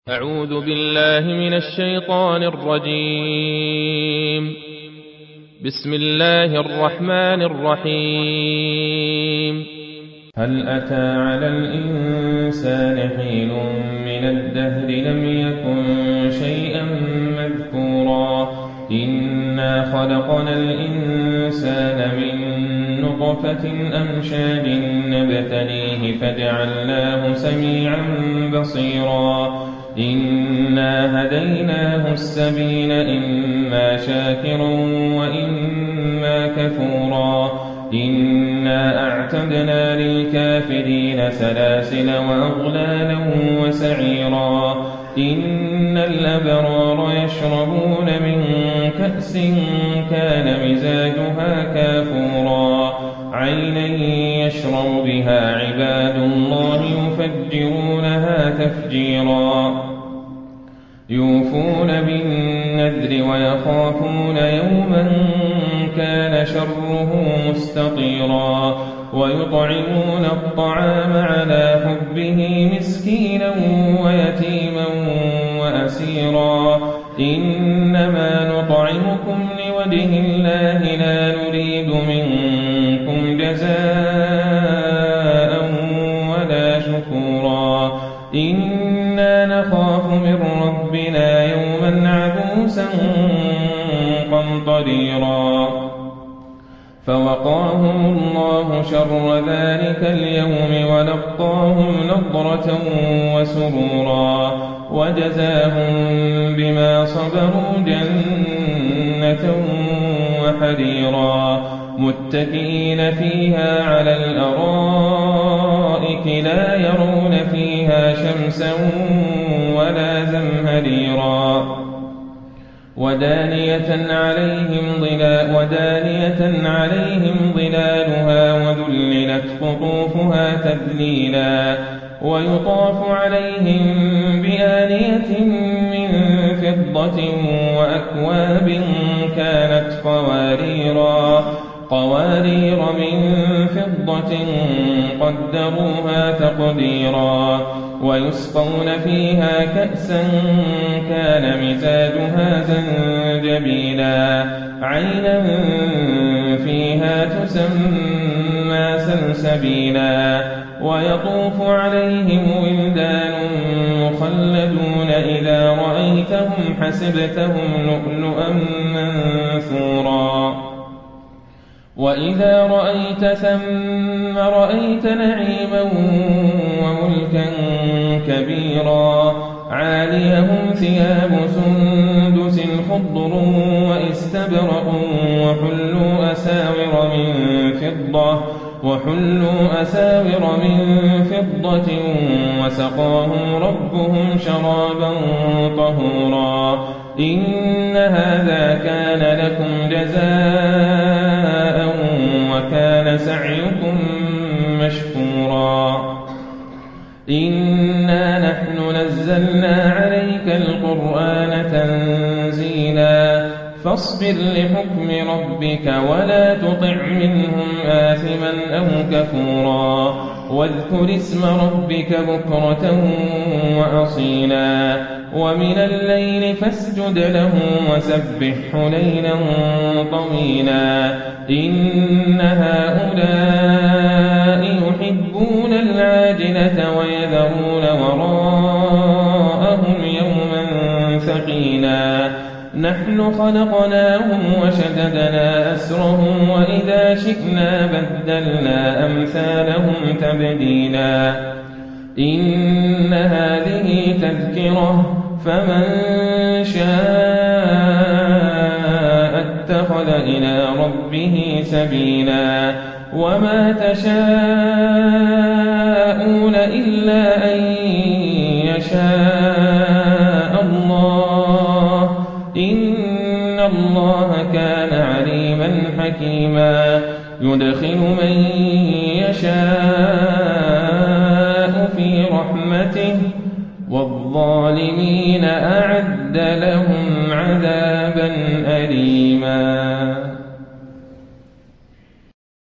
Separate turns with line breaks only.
أعوذ بالله من الشيطان الرجيم. بسم الله الرحمن الرحيم. هل أتى على الإنسان حين من الدهر لم يكن شيئا مذكورا إنا خلقنا الإنسان من نطفة أمشاج نبتليه فجعلناه سميعا بصيرا إنا هديناه السبيل إما شاكرا وإما كفورا إنا أعتدنا للكافرين سلاسل وأغلالا وسعيرا إن الأبرار يشربون من كأس كان مزاجها كافورا عينا يشرب بها عباد الله يفجرونها تفجيرا يوفون بالنذر ويخافون يوما كان شره مستطيرا ويطعمون الطعام على حبه مسكينا ويتيما وأسيرا إنما نطعمكم لوجه الله لا نريد منكم جزاء ولا شكورا إنا نخاف من ربنا يوما عبوسا قمطريرا فوقاهم الله شر ذلك اليوم ولقاهم نضرة وسرورا وجزاهم بما صبروا جنة وحريرا متكئين فيها على الأرائك لا يرون فيها شمسا ولا زمهريرا ودانية عليهم ظلالها وذللت قطوفها تذليلا ويطاف عليهم بآنية من فضة وأكواب كانت قوارير من فضة قدروها تقديرا ويسقون فيها كأسا كان مزاجها زنجبيلا عينا فيها تسمى سلسبيلا ويطوف عليهم ولدان مخلدون إذا رأيتهم حسبتهم لؤلؤا منثورا وإذا رأيت ثم رأيت نعيما وملكا كبيرا عاليهم ثياب سندس خضر واستبرق وحلوا أساور من فضة وسقاهم ربهم شرابا طهورا إن هذا كان لكم جزاء وكان سعيكم مشكورا إنا نحن نزلنا عليك القرآن تنزيلا فاصبر لحكم ربك ولا تطع منهم آثما أو كفورا واذكر اسم ربك بكرة وأصيلا ومن الليل فاسجد له وسبحه ليلا طويلا إن هؤلاء يحبون العاجلة ويذرون وراءهم يوما ثقيلا نحن خلقناهم وشددنا أسرهم وإذا شئنا بدلنا أمثالهم تبديلا إن هذه تذكرة فمن شاء اتخذ إلى ربه سبيلا وما تشاءون إلا أن يشاء الله إن الله كان عليما حكيما يدخل من يشاء في رحمته